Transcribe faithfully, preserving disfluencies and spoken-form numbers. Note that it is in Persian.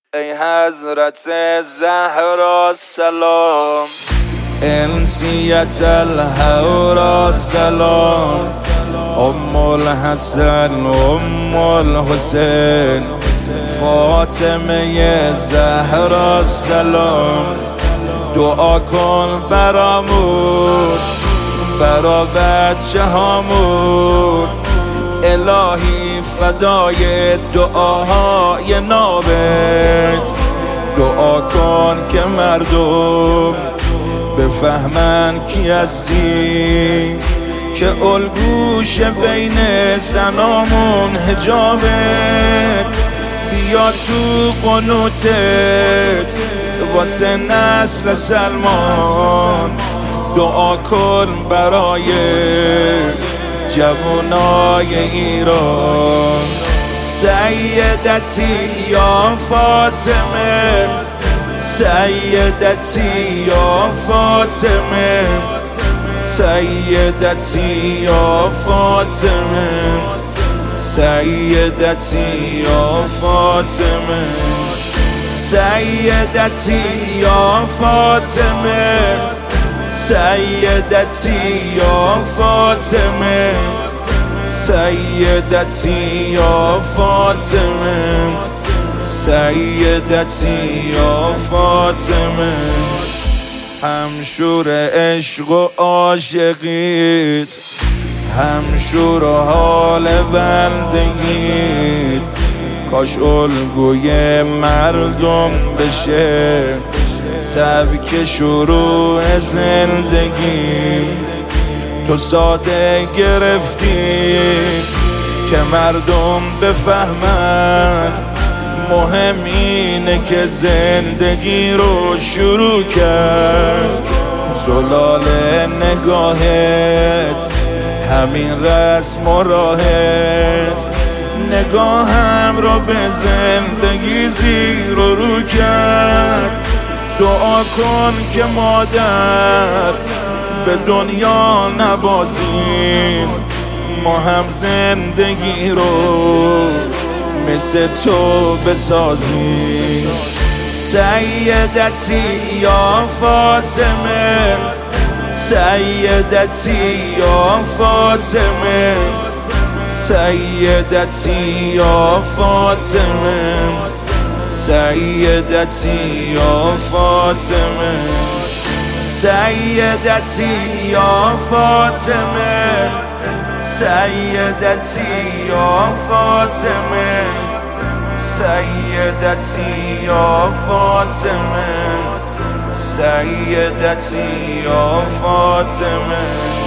ای حضرت زهرا سلام، انسیت الهورا سلام، ام الحسن ام الحسین فاطمه زهرا سلام. دعا کن برامون، برا بچه هامون، الهی فدای دعاهای نابت. دعا کن که مردم بفهمن کی هستی، که الگوش بین زنامون حجابت. بیا تو قنوتت واسه نسل سلمان، دعا کن برای جوانای ایران. سیدتی یا فاطمه، سیدتی یا فاطمه، سیدتی یا فاطمه، سیدتی یا فاطمه، سیدتی یا فاطمه، سیدتی یا فاطمه، سیدتی یا فاطمه، سیدتی یا فاطمه. همشور عشق و عاشقیت، همشور حال بندگیت، کاش الگوی مردم بشه سبک شروع زندگی. تو ساده گرفتی که مردم بفهمن، مهم اینه که زندگی رو شروع کرد. زلال نگاهت همین رسم و راهت، نگاهم رو به زندگی زیر و رو کرد. دعا کن که مادر به دنیا نبازیم، ما هم زندگی رو مثل تو بسازیم. سیدتی یا فاطمه، سیدتی یا فاطمه، سیدتی یا فاطمه، سیدتی یا فاطمه، سیدتی یا فاطمه، سیدتی یا فاطمه، سیدتی یا فاطمه، سیدتی یا فاطمه.